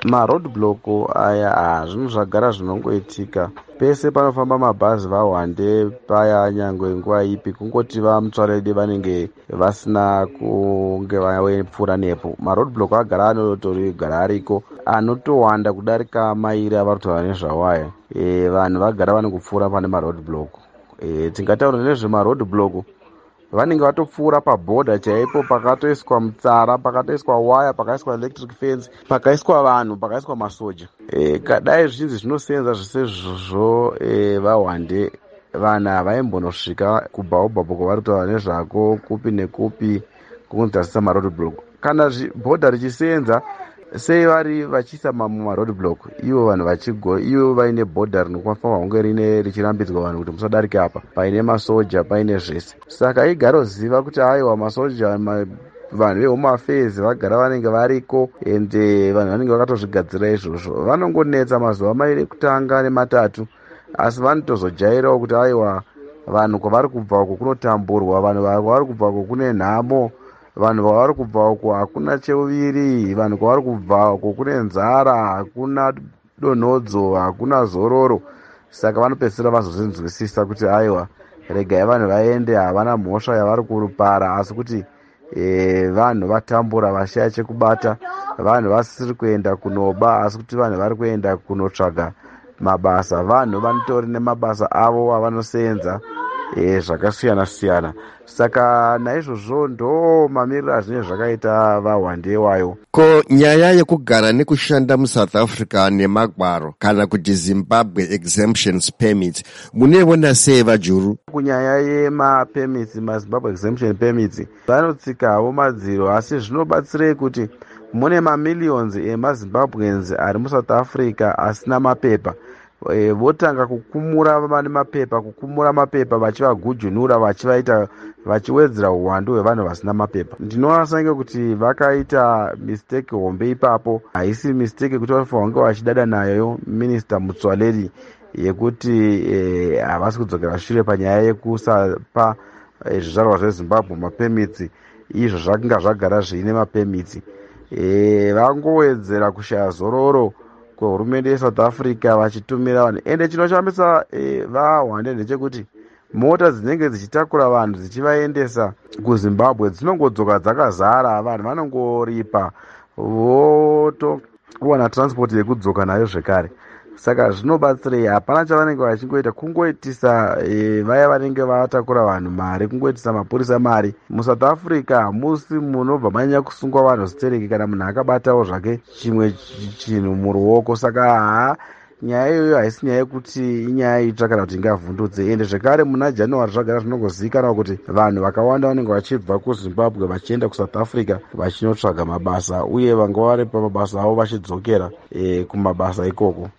maroadblock aya zvinhu zvagara zvinongoitika pese panofamba mabhazi vahwande paya nyangwe nguva ipi kungoti vamutsvaredi vanenge vasina kunge vapfuura nepo. Maroadblock agara anotori ariko anotowanda kudarika mairi avari kutaura nezvawaya. Vanhu vagara vane kupfuura pane maroadblock. Tingataura nezvemaroadblock vanenge vatopfuura pabhodha chaipo pakatoiswa mutsara, pakatoiswa waya, pakaiswa electric fence, pakaiswa vanhu, pakaiswa masoja. Kadai zvichinzi zvinosenza zvese izvozvo vahwande vanhu havaimbonosvika kubhaubhabho kwavari kutaura nezvako kupi nekupi kunonzasisa maroadblock. Kana bhodha richisenza sei vari vachiisa maroadblock ivo vanhu ivo vaine bhodha rinofamba hunge richirambidzwa vanhu kuti musadarika apa, paine masoja, paine zvese. Saka igara uziva kuti aiwa masoja, vanhu vehome affairs vagara vanenge variko ende vanhu vanenge vakatozvigadzira izvozvo. Vanongonetsa mazuva mairi ekutanga nematatu, asi vanotozojairawo kuti aiwa vanhu kwavari kubva uko kunotamburwa, vanhu kwavari kubva uko kune nhamo, vanhu kwavari kubva uko hakuna cheuviri, vanhu kwavari kubva uko kune nzara, hakuna donhodzo, hakuna zororo. Saka vanopedzisira vazozvinzwisisa kuti aiwa regai vanhu vaende, havana mhosva yavari kurupara, asi kuti vanhu vatambura vashaya chekubata, vanhu vasiri kuenda kunoba asi kuti vanhu vari kuenda kunotsvaga mabasa. Vanhu vanotori nemabasa avo avanosenza zvakasiyana siyana. Saka naizvozvo ndo mamiriro azvinenge zvakaita vahwande wayo. Ko nyaya yekugara nekushanda muSouth Africa nemagwaro kana kuti Zimbabwe exemptions permits munoiona sei vaJuru? Kunyaya yemapermits, maZimbabwe exemption permits, vanotsika havo madziro, asi zvinobatsirei kuti mune mamillions emaZimbabweans ari muSouth Africa asina mapepa. Votanga kukumura mapepa vachivagujunura vachiwedzera uwandu hwevanhu vasina mapepa. Ndinoona sange kuti vakaita mistake hombe ipapo. Haisi mistake kuti vanofanira kunge vachidada nayo Minister Mutsoaledi yekuti havasi kudzokera shure panyaya yekusapa zvizvarwa zveZimbabwe mapermits, izvo zvakanga zvagara zviine mapermits. Vangowedzera kushaya zororo hurumende yeSouth Africa vachitumira vanhu. Ende chinoshambisa vahwande ndechekuti mota dzinenge dzichitakura vanhu dzichivaendesa kuZimbabwe dzinongodzoka dzakazara, vanhu vanongoripa votowana transport yekudzoka nayo zvekare. Saka zvinobatsirei? Hapana chavanenge vachingoita, kungoitisa vaya vanenge vatakura vanhu mari, kungoitisa mapurisa mari. MuSouth Africa hamusi munobva manyanya kusungwa vanhu zitereki kana munhu akabatawo zvake chimwe chinhu muruoko. Saka nyaya iyoyo haisi nyaya yekuti inyaya itsva kana kuti ingavhundutse. Ende zvekare muna January zvagara zvinongozivikanwa kuti vanhu vakawanda vanenge vachibva kuZimbabwe vachienda kuSouth Africa vachinotsvaga mabasa, uye vanga vari pamabasa avo vachidzokera kumabasa ikoko.